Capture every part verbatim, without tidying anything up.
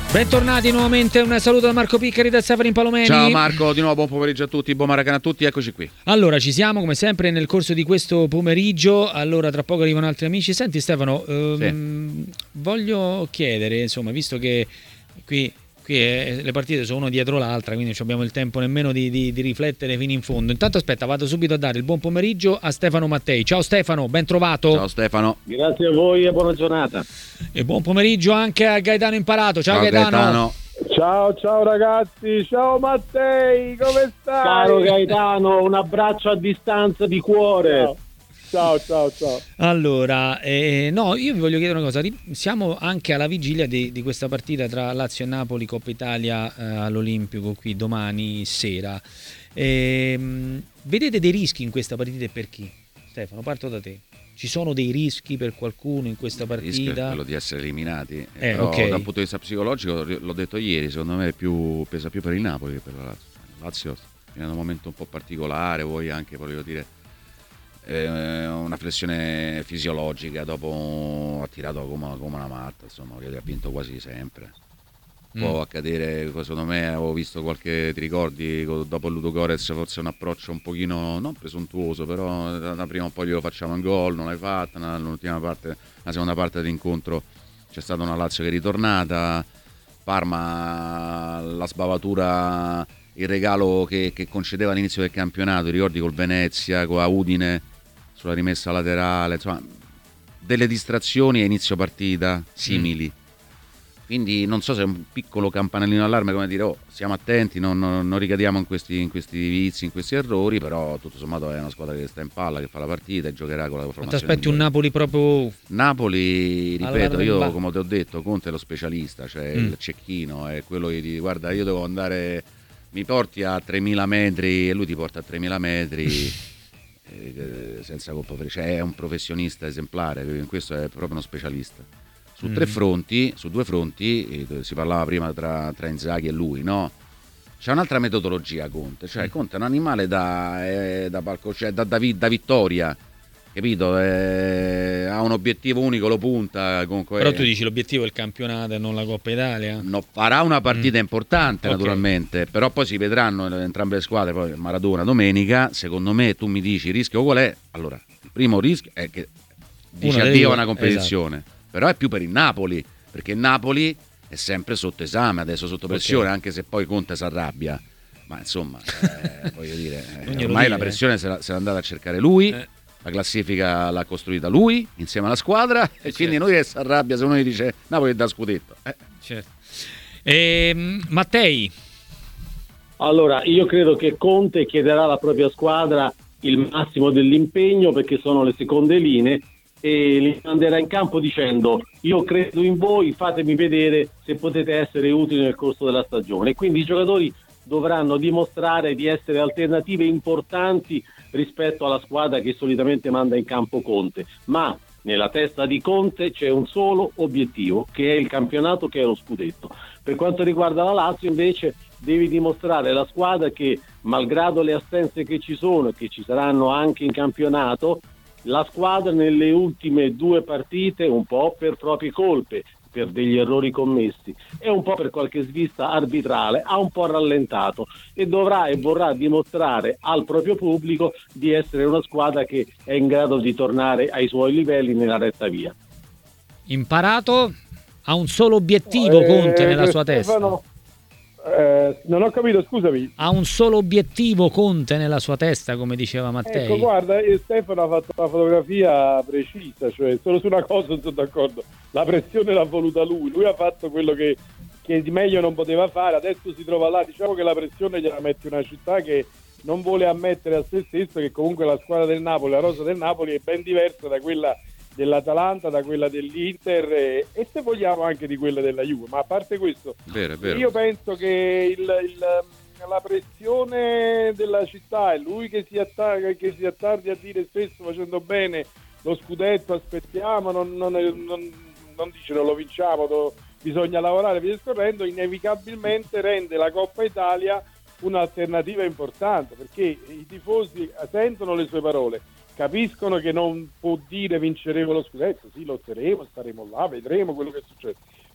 Bentornati nuovamente, un saluto da Marco Piccari, da Stefano Palomeni. Ciao Marco, di nuovo buon pomeriggio a tutti, buon Maracanã a tutti, eccoci qui. Allora, ci siamo come sempre nel corso di questo pomeriggio, allora tra poco arrivano altri amici. Senti Stefano, ehm, sì. voglio chiedere, insomma, visto che qui, qui è, le partite sono una dietro l'altra, quindi non abbiamo il tempo nemmeno di, di, di riflettere fino in fondo. Intanto aspetta, vado subito a dare il buon pomeriggio a Stefano Mattei. Ciao Stefano, ben trovato. Ciao Stefano. Grazie a voi e buona giornata. E buon pomeriggio anche a Gaetano Imparato. Ciao, Ciao Gaetano. Gaetano. Ciao ciao ragazzi, ciao Mattei, come stai? Caro Gaetano, un abbraccio a distanza di cuore. Ciao ciao ciao. Allora, eh, no, io vi voglio chiedere una cosa. Siamo anche alla vigilia di, di questa partita tra Lazio e Napoli, Coppa Italia eh, all'Olimpico, qui domani sera. Eh, vedete dei rischi in questa partita e per chi? Stefano, parto da te. Ci sono dei rischi per qualcuno in questa partita? Il rischio è quello di essere eliminati, eh, però okay. Dal punto di vista psicologico, l'ho detto ieri, secondo me è più, pesa più per il Napoli che per la Lazio. La Lazio è in un momento un po' particolare, voi anche, voglio dire, eh, una flessione fisiologica, dopo ha tirato come, come una matta, insomma, che ha vinto quasi sempre. Può mm. accadere, secondo me, avevo visto qualche, ti ricordi, dopo il Ludogorets forse un approccio un pochino, non presuntuoso, però da prima un po' glielo facciamo in gol, non l'hai fatta, nell'ultima parte, la seconda parte dell'incontro c'è stata una Lazio che è ritornata, Parma, la sbavatura, il regalo che, che concedeva all'inizio del campionato, ti ricordi col Venezia, con la Udine, sulla rimessa laterale, insomma, delle distrazioni a inizio partita simili. Mm. Quindi non so se è un piccolo campanellino d'allarme, come dire, oh, siamo attenti, non, non, non ricadiamo in questi, in questi vizi, in questi errori, però tutto sommato è una squadra che sta in palla, che fa la partita e giocherà con la formazione. Ma ti aspetti un Napoli proprio... Napoli, ripeto, io come ti ho detto, Conte è lo specialista, cioè mm. il cecchino, è quello che ti guarda, io devo andare, mi porti a tremila metri e lui ti porta a tremila metri eh, senza colpa, cioè è un professionista esemplare, in questo è proprio uno specialista. Su tre fronti, su due fronti, eh, si parlava prima tra, tra Inzaghi e lui, no? C'è un'altra metodologia Conte, cioè Conte è un animale da, eh, da, palco, cioè, da, da, da vittoria, capito? Eh, ha un obiettivo unico, lo punta. Comunque, però tu dici l'obiettivo è il campionato e non la Coppa Italia? No, farà una partita mm. importante okay. naturalmente, però poi si vedranno entrambe le squadre, poi Maradona domenica, secondo me tu mi dici il rischio qual è? Allora, il primo rischio è che dici addio a una competizione. Esatto. Però è più per il Napoli, perché il Napoli è sempre sotto esame, adesso sotto pressione, okay. anche se poi Conte si arrabbia, ma insomma, eh, voglio dire, eh, ormai dire, la pressione eh. se, l'ha, se l'è andata a cercare lui, eh. la classifica l'ha costruita lui, insieme alla squadra, eh, e certo. quindi noi che si arrabbia se uno gli dice Napoli dà scudetto. Eh. Certo. E, Mattei? Allora, io credo che Conte chiederà alla propria squadra il massimo dell'impegno, perché sono le seconde linee, e li manderà in campo dicendo: io credo in voi, fatemi vedere se potete essere utili nel corso della stagione. E quindi i giocatori dovranno dimostrare di essere alternative importanti rispetto alla squadra che solitamente manda in campo Conte, ma nella testa di Conte c'è un solo obiettivo, che è il campionato, che è lo scudetto. Per quanto riguarda la Lazio invece devi dimostrare alla squadra che, malgrado le assenze che ci sono e che ci saranno anche in campionato, la squadra nelle ultime due partite, un po' per proprie colpe, per degli errori commessi e un po' per qualche svista arbitrale, ha un po' rallentato e dovrà e vorrà dimostrare al proprio pubblico di essere una squadra che è in grado di tornare ai suoi livelli nella retta via. Imparato, ha un solo obiettivo Conte eh, nella sua Stefano. testa. Eh, non ho capito, scusami. Ha un solo obiettivo Conte nella sua testa, come diceva Mattei. Ecco, guarda, Stefano ha fatto una fotografia precisa, cioè solo su una cosa non sono d'accordo. La pressione l'ha voluta lui, lui ha fatto quello che, che di meglio non poteva fare, adesso si trova là, diciamo che la pressione gliela mette una città che non vuole ammettere a se stesso che comunque la squadra del Napoli, la rosa del Napoli è ben diversa da quella dell'Atalanta, da quella dell'Inter e, e se vogliamo anche di quella della Juve, ma a parte questo vero, vero. io penso che il, il, la pressione della città è lui che si attacca, che si attardi a dire spesso facendo bene lo scudetto, aspettiamo, non, non, non, non dice non lo vinciamo, do, bisogna lavorare via discorrendo, inevitabilmente rende la Coppa Italia un'alternativa importante, perché i tifosi sentono le sue parole, capiscono che non può dire vinceremo lo scudetto, sì, lotteremo, staremo là, vedremo quello che succede,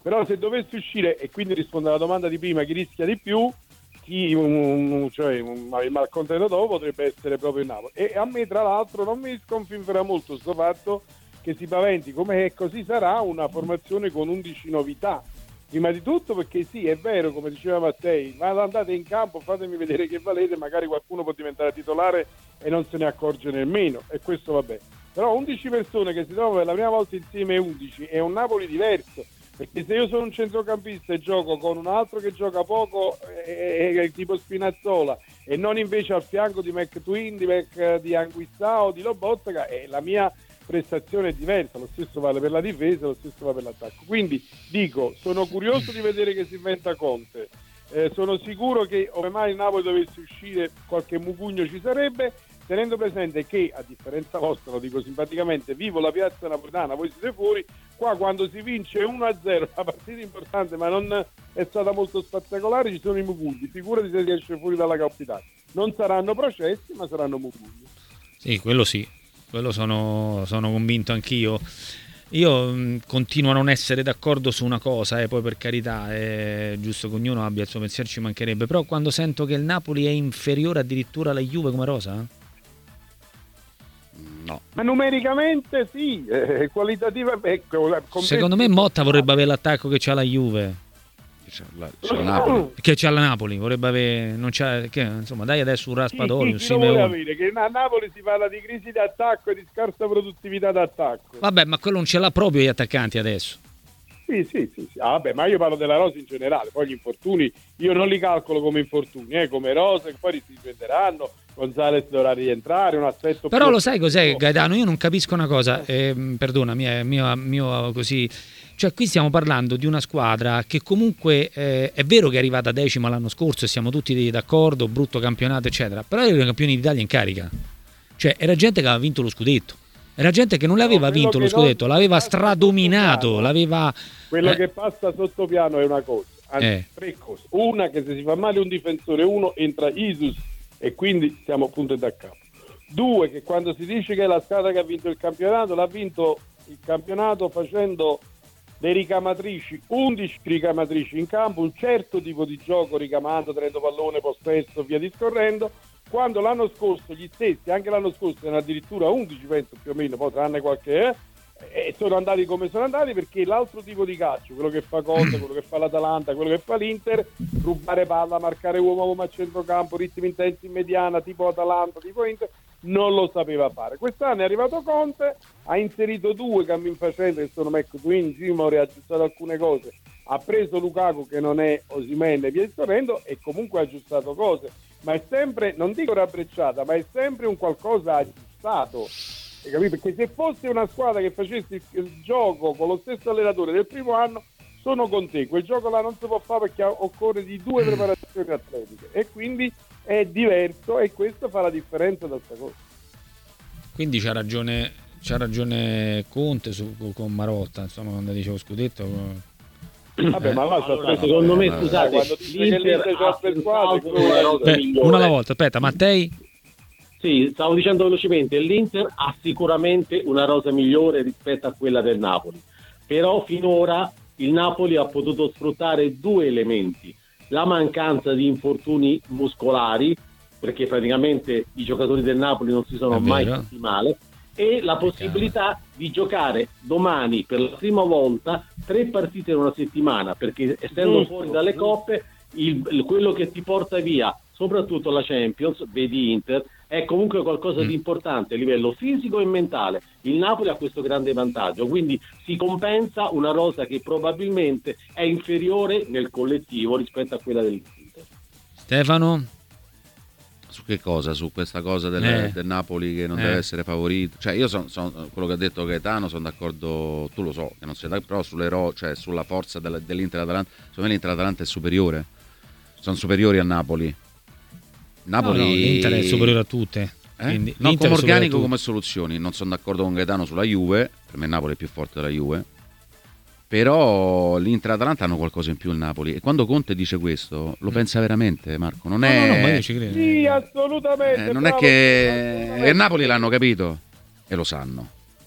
Però se dovesse uscire, e quindi rispondo alla domanda di prima, chi rischia di più, chi un, cioè un, il malcontento dopo potrebbe essere proprio il Napoli. E a me tra l'altro non mi sconfinferà molto questo fatto che si paventi come così sarà una formazione con undici novità. Prima di tutto perché sì, è vero, come diceva Mattei, ma andate in campo, fatemi vedere che valete, magari qualcuno può diventare titolare e non se ne accorge nemmeno, e questo vabbè. Però undici persone che si trovano per la prima volta insieme, undici, è un Napoli diverso, perché se io sono un centrocampista e gioco con un altro che gioca poco, eh, eh, tipo Spinazzola, e non invece al fianco di McTwin, di, Mac, di Anguissa o di Lobotka, è la mia prestazione è diversa, lo stesso vale per la difesa, lo stesso vale per l'attacco. Quindi dico, sono curioso di vedere che si inventa Conte, eh, sono sicuro che ove mai il Napoli dovesse uscire qualche mugugno ci sarebbe, tenendo presente che, a differenza vostra, lo dico simpaticamente, vivo la piazza napoletana, voi siete fuori, qua quando si vince uno a zero, una partita importante ma non è stata molto spettacolare, ci sono i mugugni, figurati se si esce fuori dalla Coppa Italia. Non saranno processi ma saranno mugugni. Sì, quello sì. Quello sono, sono convinto anch'io. Io mh, continuo a non essere d'accordo su una cosa, e eh, poi per carità è giusto che ognuno abbia il suo pensiero, ci mancherebbe, però quando sento che il Napoli è inferiore addirittura alla Juve come rosa? No. Ma numericamente sì, eh, qualitativamente. Ecco, secondo me Motta vorrebbe avere l'attacco che c'ha la Juve. C'è la, c'è la Napoli. Che c'ha la Napoli, vorrebbe avere, non c'ha, che, insomma, dai adesso un Raspadori, un chi, chi lo vuole Simeone. avere? Che a Napoli si parla di crisi d'attacco e di scarsa produttività d'attacco. Vabbè, ma quello non ce l'ha proprio gli attaccanti adesso. Sì, sì, sì, sì. Ah, vabbè, ma io parlo della rosa in generale, poi gli infortuni io non li calcolo come infortuni, eh, come rose che poi si riprenderanno. Gonzalez dovrà rientrare, un aspetto. Però lo sai cos'è, Gaetano? Io non capisco una cosa, eh, perdonami, è mio, mio così. Cioè qui stiamo parlando di una squadra che comunque eh, è vero che è arrivata decima l'anno scorso e siamo tutti d'accordo, brutto campionato eccetera, però erano i campioni d'Italia in carica, cioè era gente che aveva vinto lo scudetto, era gente che non l'aveva no, vinto lo scudetto, l'aveva stradominato, l'aveva... Quello eh. che passa sotto piano è una cosa, anzi eh. tre cose, una che se si fa male un difensore, uno entra Isus e quindi siamo punto da capo, due che quando si dice che è la squadra che ha vinto il campionato, l'ha vinto il campionato facendo dei ricamatrici, undici ricamatrici in campo, un certo tipo di gioco ricamando, tenendo pallone, possesso, via discorrendo, quando l'anno scorso gli stessi, anche l'anno scorso erano addirittura undici penso più o meno, poi tranne qualche eh, e sono andati come sono andati perché l'altro tipo di calcio, quello che fa Conte, quello che fa l'Atalanta, quello che fa l'Inter, rubare palla, marcare uomo uomo a centrocampo, ritmi intensi in mediana, tipo Atalanta, tipo Inter, non lo sapeva fare. Quest'anno è arrivato Conte, ha inserito due cammin facendo che sono McTwin, Gimore, ha aggiustato alcune cose, ha preso Lukaku che non è Osimhen e via discorrendo e comunque ha aggiustato cose, ma è sempre, non dico rabberciata, ma è sempre un qualcosa aggiustato. Hai capito? Perché se fosse una squadra che facesse il, il gioco con lo stesso allenatore del primo anno, sono con te, quel gioco là non si può fare perché occorre di due preparazioni atletiche e quindi è diverso e questo fa la differenza da questa cosa. Quindi c'ha ragione, c'ha ragione Conte su, con Marotta, insomma, quando dicevo scudetto. Vabbè, eh. ma va, allora, secondo me, scusate, quando l'Inter c'ha per squadre, Beh, una alla volta, aspetta, Mattei? Sì, stavo dicendo velocemente, l'Inter ha sicuramente una rosa migliore rispetto a quella del Napoli, però finora il Napoli ha potuto sfruttare due elementi: la mancanza di infortuni muscolari, perché praticamente i giocatori del Napoli non si sono mai sentiti male, e la possibilità di giocare domani per la prima volta tre partite in una settimana, perché essendo giusto, fuori dalle coppe il, il, quello che ti porta via soprattutto la Champions, vedi Inter, è comunque qualcosa mm. di importante a livello fisico e mentale. Il Napoli ha questo grande vantaggio, quindi si compensa una rosa che probabilmente è inferiore nel collettivo rispetto a quella dell'Inter. Stefano? Su che cosa? Su questa cosa del, eh. del Napoli che non eh. deve essere favorito? Cioè io sono son, quello che ha detto Gaetano, sono d'accordo, tu lo so che non sei d'accordo, però sulle ro- cioè sulla forza del, dell'Inter Atalanta, secondo me l'Inter Atalanta è superiore, sono superiori a Napoli. Napoli... No, no, l'Inter è superiore a tutte. Eh? Quindi, no, come organico, come soluzioni. Non sono d'accordo con Gaetano sulla Juve, per me Napoli è più forte della Juve, però l'Inter e l'Atalanta hanno qualcosa in più il Napoli, e quando Conte dice questo lo mm. pensa veramente, Marco, non no, è... No, no, ma io ci credo. Sì, assolutamente. Eh, non è che il Napoli l'hanno capito e lo sanno.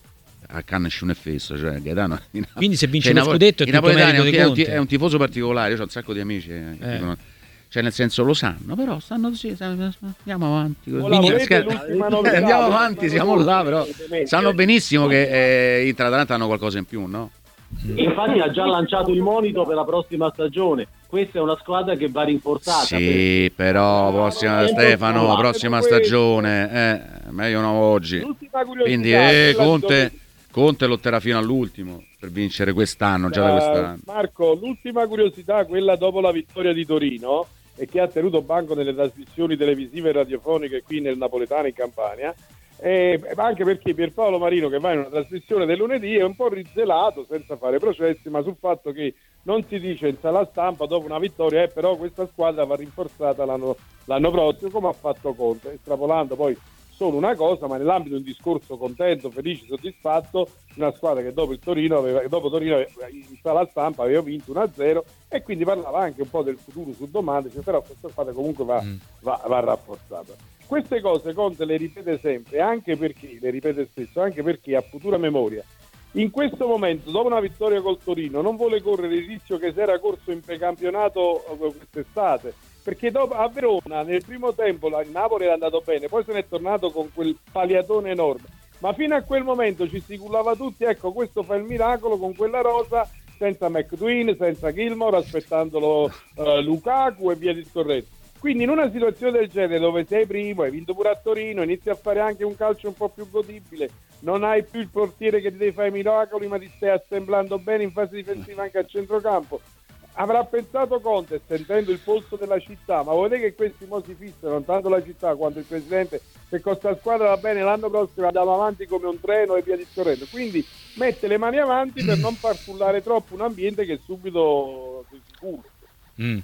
a canna e fesso, cioè Gaetano. Quindi se vince cioè, lo scudetto è tutto merito di è un, Conte. è un tifoso particolare, io ho un sacco di amici eh. che dicono, cioè nel senso lo sanno, però stanno sì, andiamo avanti. Quindi, scher- andiamo avanti, siamo là, però sanno benissimo che eh, Inter-Atalanta hanno qualcosa in più, no? Infatti ha già lanciato il monito per la prossima stagione. Questa è una squadra che va rinforzata. Sì, però prossima, Stefano, prossima stagione, eh, meglio no oggi. Quindi eh, Conte, Conte lotterà fino all'ultimo per vincere quest'anno, già da quest'anno. Marco, l'ultima curiosità, quella dopo la vittoria di Torino e che ha tenuto banco nelle trasmissioni televisive e radiofoniche qui nel Napoletano in Campania. Eh, anche perché Pierpaolo Marino, che va in una trasmissione del lunedì, è un po' rizelato, senza fare processi, ma sul fatto che non si dice in sala stampa dopo una vittoria, eh, però questa squadra va rinforzata l'anno, l'anno prossimo, come ha fatto Conte, estrapolando poi solo una cosa, ma nell'ambito di un discorso contento, felice, soddisfatto, una squadra che dopo il Torino aveva, dopo Torino aveva, in sala stampa aveva vinto uno a zero e quindi parlava anche un po' del futuro su domande, cioè, però questa squadra comunque va, mm. va, va rafforzata. Queste cose Conte le ripete sempre, anche perché, le ripete spesso, anche perché ha futura memoria. In questo momento, dopo una vittoria col Torino, non vuole correre il rischio che si era corso in precampionato quest'estate, perché dopo, a Verona nel primo tempo il Napoli era andato bene, poi se n'è tornato con quel paliatone enorme, ma fino a quel momento ci si cullava tutti, ecco questo fa il miracolo con quella rosa, senza McTominay, senza Gilmour, aspettandolo uh, Lukaku e via discorrendo. Quindi in una situazione del genere dove sei primo, hai vinto pure a Torino, inizi a fare anche un calcio un po' più godibile, non hai più il portiere che ti deve fare i miracoli, ma ti stai assemblando bene in fase difensiva anche a centrocampo. Avrà pensato Conte, sentendo il polso della città, ma vuol dire che questi mo si fissano, non tanto la città quanto il presidente, che con questa squadra va bene, l'anno prossimo andiamo avanti come un treno e via discorrendo. Quindi mette le mani avanti per non far frullare troppo un ambiente che è subito sicuro. Mm.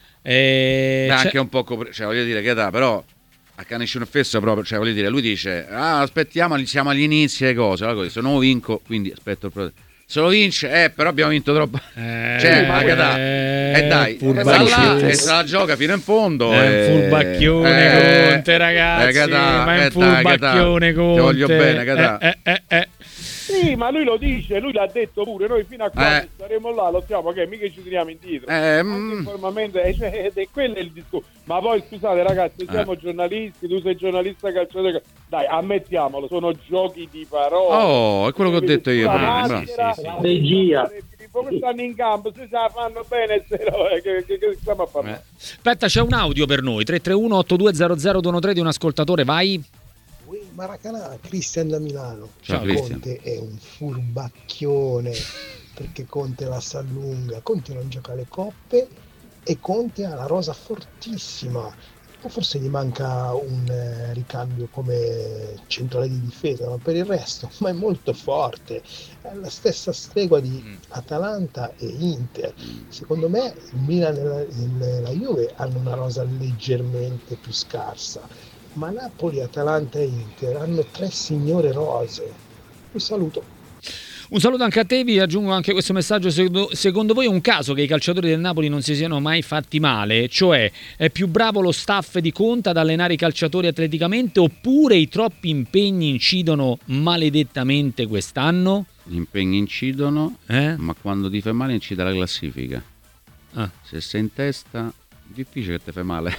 E Beh, anche un po', cioè voglio dire che da, però a Caniscione fesso proprio, cioè voglio dire, lui dice ah aspettiamo, siamo agli inizi e cose, allora, se non vinco, quindi aspetto il progetto. Se lo vince, eh, però abbiamo vinto troppo. Eh, cioè, ma che dai, e dai, sta là e se la gioca fino in fondo. È e... un furbacchione eh, Conte, ragazzi. Eh, da, ma è un furbacchione Conte. Ti voglio bene, che da. Eh, eh, eh. Sì, ma lui lo dice, lui l'ha detto pure, noi fino a quando eh. staremo là lo siamo, che mica ci tiriamo indietro. Eh, Anche mm. informalmente, eh, cioè, è quello è il discorso. Ma poi scusate ragazzi, siamo eh. giornalisti, tu sei giornalista calciatore, dai, ammettiamolo, sono giochi di parole. Oh, è quello che ho detto io prima. Maschera, sì, sì. Regia. Come stanno in campo, se la fanno bene, se no, che, che, che stiamo a parlare. Eh. Aspetta, c'è un audio per noi, tre tre uno otto due zero zero due uno tre di un ascoltatore, vai. Maracanã, Cristian da Milano. Ciao, Conte è un furbacchione perché Conte la sa lunga, Conte non gioca le coppe e Conte ha la rosa fortissima, o forse gli manca un eh, ricambio come centrale di difesa, ma per il resto ma è molto forte, è la stessa stregua di Atalanta e Inter. Secondo me il Milan e la Juve hanno una rosa leggermente più scarsa, ma Napoli, Atalanta e Inter hanno tre signore rose. Un saluto. Un saluto anche a te, vi aggiungo anche questo messaggio. Secondo voi è un caso che i calciatori del Napoli non si siano mai fatti male? Cioè, è più bravo lo staff di Conte ad allenare i calciatori atleticamente oppure i troppi impegni incidono maledettamente quest'anno? Gli impegni incidono, eh? ma quando ti fai male incide la classifica. Ah. Se sei in testa, difficile che ti fai male.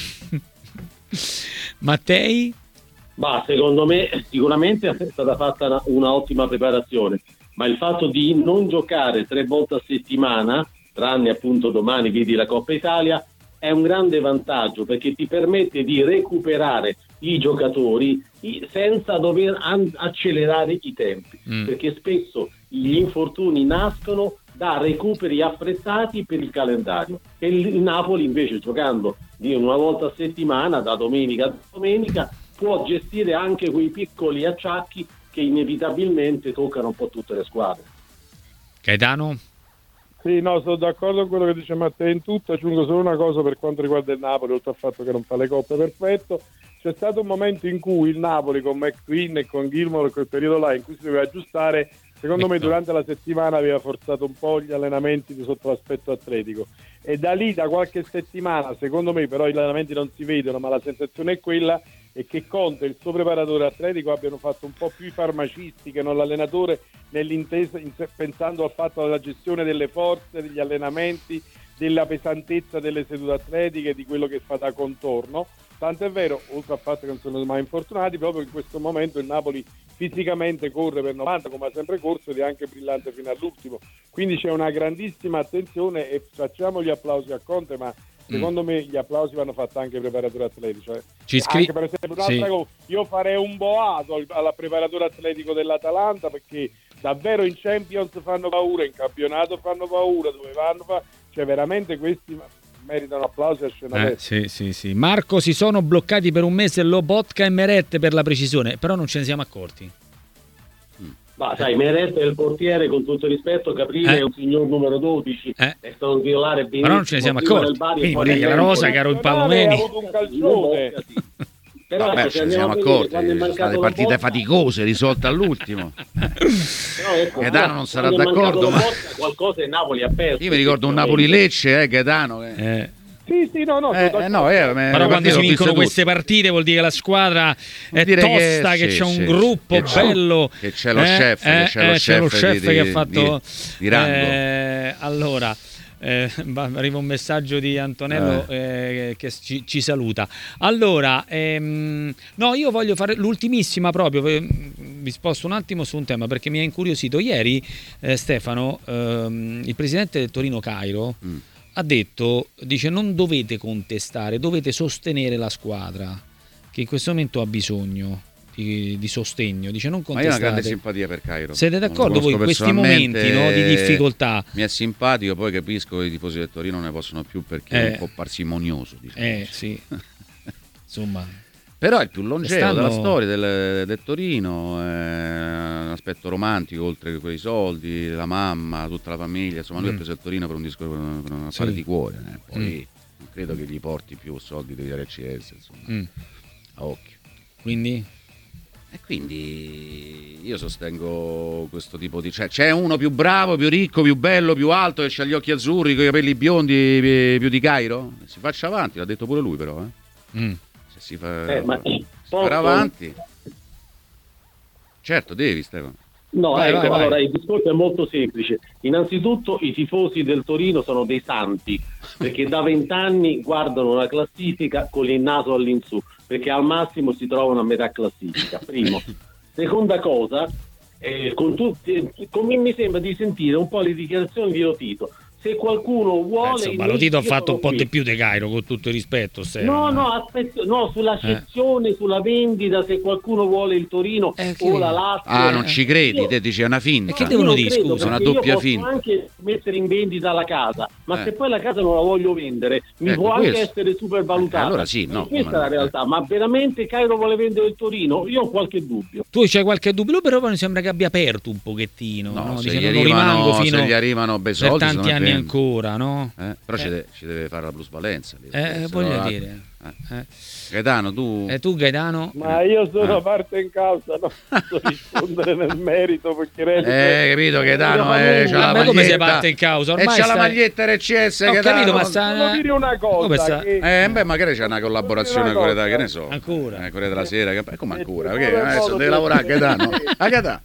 Mattei? Ma secondo me sicuramente è stata fatta una, una ottima preparazione, ma il fatto di non giocare tre volte a settimana, tranne appunto domani vedi la Coppa Italia, è un grande vantaggio perché ti permette di recuperare i giocatori senza dover an- accelerare i tempi, mm. perché spesso gli infortuni nascono da recuperi affrettati per il calendario e il Napoli invece giocando di una volta a settimana, da domenica a domenica, può gestire anche quei piccoli acciacchi che inevitabilmente toccano un po' tutte le squadre. Gaetano? Sì, no, sono d'accordo con quello che dice Matteo in tutto, aggiungo solo una cosa per quanto riguarda il Napoli, oltre al fatto che non fa le coppe perfetto. C'è stato un momento in cui il Napoli con McTominay e con Gilmour, quel periodo là in cui si doveva aggiustare, secondo me durante la settimana aveva forzato un po' gli allenamenti sotto l'aspetto atletico e da lì, da qualche settimana, secondo me però gli allenamenti non si vedono, ma la sensazione è quella e che Conte e il suo preparatore atletico abbiano fatto un po' più i farmacisti che non l'allenatore, nell'intesa, pensando al fatto della gestione delle forze, degli allenamenti, della pesantezza delle sedute atletiche, di quello che fa da contorno. Tanto è vero, oltre al fatto che non sono mai infortunati, proprio in questo momento il Napoli fisicamente corre per novanta, come ha sempre corso, ed è anche brillante fino all'ultimo. Quindi c'è una grandissima attenzione e facciamo gli applausi a Conte, ma secondo mm. me gli applausi vanno fatti anche ai preparatori atletici. Cioè, Ci scri- anche per esempio un'altra sì. cosa, io farei un boato al, al preparatore atletico dell'Atalanta, perché davvero in Champions fanno paura, in campionato fanno paura, dove vanno fa... cioè veramente questi meritano applausi a scena eh, sì, sì, sì. Marco, si sono bloccati per un mese Lobotka e Meret, per la precisione, però non ce ne siamo accorti. Ma sai, Meret è il portiere, con tutto il rispetto, Caprile eh. è un signor numero dodici, eh. è stato titolare benissimo. Però non ce ne siamo accorti. Quindi vuol dire che la Rosa, caro il Palomeni, ha avuto un calcione. Però Vabbè, ecco, ce ne siamo accorti, sono state partite botta, faticose, risolte all'ultimo. però, ecco, Gaetano non sarà quando è d'accordo, ma botta, qualcosa il Napoli ha perso. io mi ricordo un Napoli-Lecce, eh, Gaetano. Eh. eh. Sì, sì, no, no. Eh, eh, no eh, però quando si vincono queste partite vuol dire che la squadra è tosta, che, che sì, c'è sì, un gruppo che bello, che c'è lo eh, chef, eh, che c'è lo eh, chef, c'è lo chef di, che di, ha fatto di, di rango. Eh, allora eh, arriva un messaggio di Antonello eh. Eh, che ci, ci saluta. Allora ehm, no, io voglio fare l'ultimissima proprio, vi sposto un attimo su un tema perché mi ha incuriosito ieri. eh, Stefano, ehm, il presidente del Torino Cairo mm. ha detto, dice, non dovete contestare, dovete sostenere la squadra che in questo momento ha bisogno di, di sostegno, dice non contestate. Ma io ho una grande simpatia per Cairo. Siete d'accordo voi in questi momenti, no, di difficoltà? Mi è simpatico, poi capisco che i tifosi del Torino non ne possono più perché eh, è un po' parsimonioso, diciamo. Eh sì, insomma. Però è il più longevo Stanno... della storia del, del Torino, è un aspetto romantico, oltre che quei soldi, la mamma, tutta la famiglia, insomma lui mm. ha preso il Torino per un discorso, per un affare sì. di cuore, eh. Poi mm. non credo che gli porti più soldi di R C S, insomma, mm. a occhio. Quindi? E quindi io sostengo questo tipo di... Cioè, c'è uno più bravo, più ricco, più bello, più alto, che ha gli occhi azzurri, con i capelli biondi più di Cairo? Si faccia avanti, l'ha detto pure lui però, eh. Mm. Si fa, eh, ma si farà avanti. Certo, devi, Stefano. No, vai, ecco, vai, vai. Allora il discorso è molto semplice. Innanzitutto i tifosi del Torino sono dei santi, perché da vent'anni guardano la classifica con il naso all'insù, perché al massimo si trovano a metà classifica. Primo. Seconda cosa, eh, con tutti, con me mi sembra di sentire un po' le dichiarazioni di Lotito. Se qualcuno vuole... Eh, insomma, Lotito ha fatto un po' qui. di più di Cairo, con tutto il rispetto. No, no, aspetta, no, sulla cessione, eh. sulla vendita, se qualcuno vuole il Torino eh, o la Lazio... Ah, non ci credi, io, te dici è una finta. E che devono dire, scusa? Una doppia io finta. Posso anche mettere in vendita la casa, ma eh. se poi la casa non la voglio vendere, mi ecco, può anche questo. essere supervalutata. Eh, allora sì, no. Questa è la realtà, eh. ma veramente Cairo vuole vendere il Torino? Io ho qualche dubbio. Tu c'hai qualche dubbio, però mi sembra che abbia aperto un pochettino. No, no? Se, Dice, gli non arrivano, rimango fino se gli arrivano bei soldi, per tanti anni vende. ancora, no? Eh? Però eh. Ci, deve, ci deve fare la plusvalenza lì, eh, voglio no, dire eh. Eh. Gaetano, tu e eh, tu Gaetano? Ma io sono eh. parte in causa, non posso rispondere nel merito perché eh capito Gaetano eh, c'ha ma come sei parte in causa? Ormai e c'ha stai... la maglietta R C S ho Gaetano. Capito, ma sta... Devo dire una cosa sta... che... eh beh magari c'è una collaborazione con Corriere, che ne so, ancora eh, Corriere della Sera, che... come ancora? Perché adesso deve lavorare Gaetano. A Gaetano.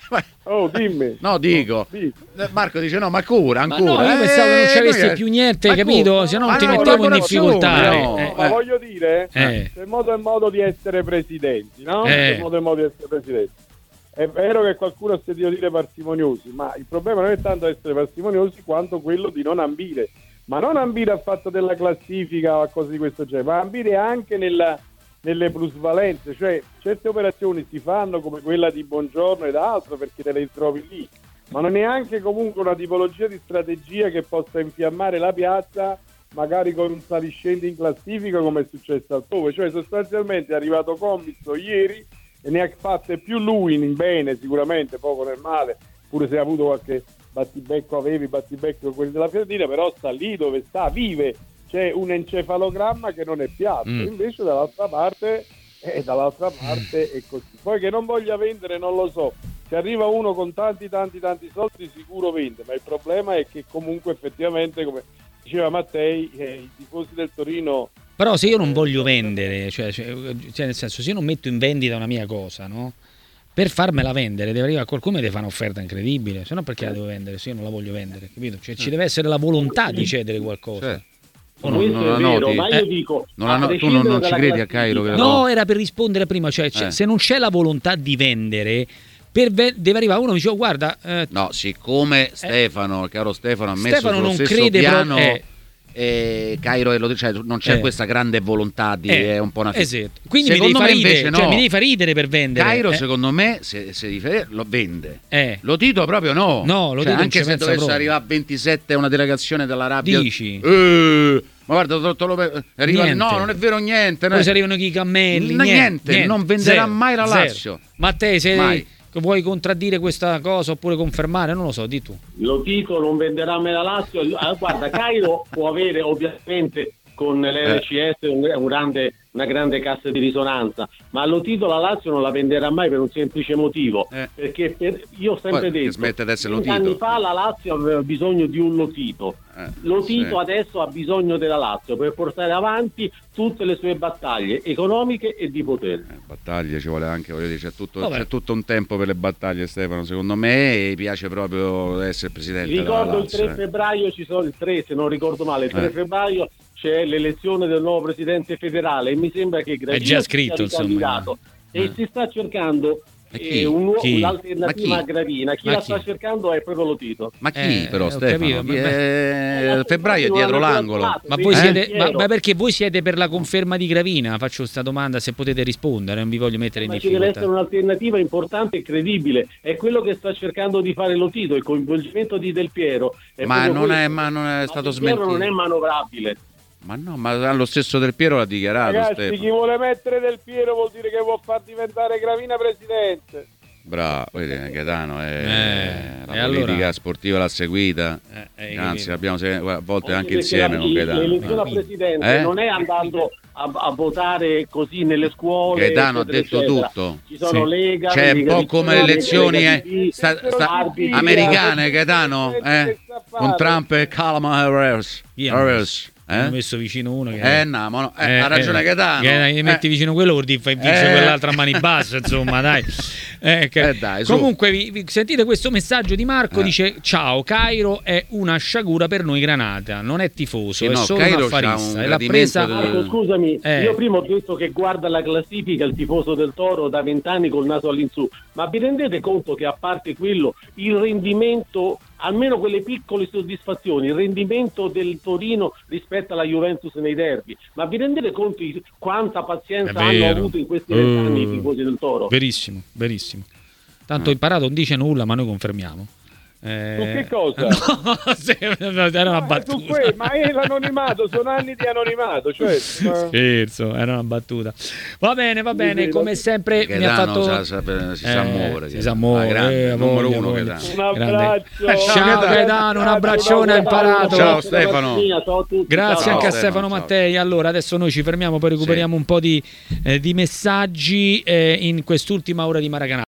Oh, dimmi. No, dico. No, Marco dice no, ma cura ancora. Ma no, io pensavo che non ci avessi più niente, ma capito? Se no non ti no, mettevo in difficoltà. No, eh, ma eh. voglio dire, eh. c'è modo e modo di essere presidenti, no? Eh. C'è modo e modo di essere presidenti. È vero che qualcuno ha sentito dire parsimoniosi, ma il problema non è tanto essere parsimoniosi quanto quello di non ambire. Ma non ambire al fatto della classifica o cose di questo genere, ma ambire anche nella... nelle plusvalenze, cioè certe operazioni si fanno come quella di Buongiorno ed altro perché te le trovi lì, ma non è neanche comunque una tipologia di strategia che possa infiammare la piazza magari con un saliscendi in classifica come è successo al Pove, cioè sostanzialmente è arrivato Commisso ieri e ne ha fatte più lui in bene sicuramente, poco nel male, pure se ha avuto qualche battibecco, avevi battibecco con quelli della Fiorentina, però sta lì dove sta, vive. C'è un encefalogramma che non è piatto, mm. invece dall'altra parte eh, dall'altra parte è così. Poi che non voglia vendere non lo so, se arriva uno con tanti tanti tanti soldi sicuro vende, ma il problema è che comunque effettivamente, come diceva Mattei, eh, i tifosi del Torino Però se io non voglio vendere, cioè, cioè, cioè nel senso, se io non metto in vendita una mia cosa, no? Per farmela vendere deve arrivare qualcuno e deve fare un'offerta incredibile, se no perché la devo vendere se io non la voglio vendere, capito? Cioè ci deve essere la volontà di cedere qualcosa. Cioè, non, non, non è vero, ma io dico, non la, tu non, non ci credi a Cairo? Che no, no, era per rispondere prima, cioè eh. se non c'è la volontà di vendere, per ve- deve arrivare uno e dice oh, guarda... Eh, no, siccome Stefano, eh, caro Stefano, ha messo Stefano sullo non stesso crede piano... Pro- eh, E Cairo e lo, cioè, non c'è eh. questa grande volontà di eh. è un po' una esatto. Quindi mi devi, far ridere, no. cioè, mi devi far ridere per vendere. Cairo eh. secondo me se, se difende, lo vende. Eh. Lo Tito proprio no. No, lo cioè, Tito anche se dovesse proprio. arrivare a ventisette una delegazione dall'Arabia. Dici? Eh, ma guarda, dottor Lopez, arriva, no, non è vero niente. Poi se arrivano chi i cammelli, niente, niente, niente, non venderà zero, mai la Lazio. Zero. Ma te sei mai. Vuoi contraddire questa cosa oppure confermare? Non lo so, di tu. Lo Tito non venderà mai la Lazio. Allora, guarda, Cairo può avere ovviamente con l'R C S un, un grande, una grande cassa di risonanza, ma lo Tito la Lazio non la venderà mai per un semplice motivo, eh. perché per, io ho sempre Poi, detto smette di essere venti Lotito. anni fa la Lazio aveva bisogno di un Lotito, eh, Lotito sì. Adesso ha bisogno della Lazio per portare avanti tutte le sue battaglie economiche e di potere. Eh, battaglie ci vuole anche, voglio dire, c'è tutto, c'è tutto un tempo per le battaglie, Stefano, secondo me, e piace proprio essere presidente. Ricordo della il tre Lazio, febbraio, ci sono il tre se non ricordo male, il tre eh. febbraio c'è l'elezione del nuovo presidente federale e mi sembra che Gravina è già scritto sia candidato eh. e si sta cercando eh, un nuovo, un'alternativa a Gravina. Chi ma la chi? sta cercando è proprio lo Tito. Ma chi eh, però Stefano? Chi è... Febbraio è dietro l'angolo. Ma voi siete, ma, ma perché voi siete per la conferma di Gravina? Faccio questa domanda se potete rispondere, non vi voglio mettere in ma difficoltà. Ci deve essere un'alternativa importante e credibile, è quello che sta cercando di fare lo Tito, il coinvolgimento di Del Piero. Ma non, è, ma non è stato smentito. Del Piero non è manovrabile. Ma no, ma lo stesso Del Piero l'ha dichiarato. Ragazzi, Stefano. chi vuole mettere Del Piero vuol dire che vuol far diventare Gravina presidente. Bravo, vedi, Gaetano è eh, la politica allora? sportiva l'ha seguita, eh, eh, anzi l'abbiamo a volte eh, anche insieme la, con Gaetano. L'elezione a presidente eh? non è andando a, a votare così nelle scuole. Gaetano eccetera, ha detto eccetera. tutto. Ci sono sì. Lega, c'è Lega un po' di come Lega, le elezioni Lega eh, di sta, sta, americane, Gaetano, eh? con Trump e Kamala Harris. Harris. Eh? Ho messo vicino uno che eh, no, ma no. Eh, eh, ha ragione eh, Gaetano. Che gli metti eh. vicino quello vuol dire fai vincere eh. quell'altra a mani basse, insomma, dai. Eh, che... eh, dai Comunque vi, vi sentite questo messaggio di Marco, eh. dice ciao, Cairo è una sciagura per noi Granata, non è tifoso, sì, è no, solo Cairo un affarista. Un e l'ha presa... del... Marco, scusami, eh. io prima ho detto che guarda la classifica il tifoso del Toro da vent'anni col naso all'insù, ma vi rendete conto che a parte quello il rendimento, almeno quelle piccole soddisfazioni, il rendimento del Torino rispetto alla Juventus nei derby, ma vi rendete conto di quanta pazienza hanno avuto in questi vent'anni uh, i tifosi del Toro? Verissimo, verissimo. Tanto uh. imparato non dice nulla, ma noi confermiamo. Eh... Su che cosa? No, sì, era una battuta. Ma, que- ma è l'anonimato, sono anni di anonimato. Cioè, Scherzo, era una battuta. Va bene, va bene, come sempre mi ha fatto... Sa, sa, si sa eh, muovere. Si sa muovere. Eh, numero uno Gaetano. Un abbraccio. Ciao Gaetano, un abbraccione, ha imparato. Ciao Stefano. Grazie ciao, anche a Stefano, Stefano ciao. Mattei. Allora, adesso noi ci fermiamo, poi recuperiamo sì. un po' di, eh, di messaggi eh, in quest'ultima ora di Maracanã.